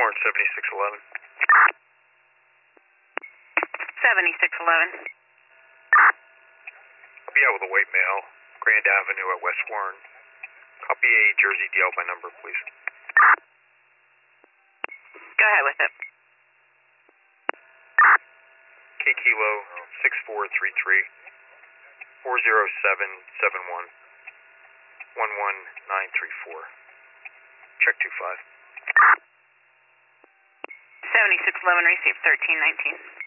Warrant 7611. 7611. I'll be out with a white male, Grand Avenue at West Warren. Copy a Jersey DL by number, please. Go ahead with it. K Kilo 6433 40771 11934. Check 25. 7611, receive 1319.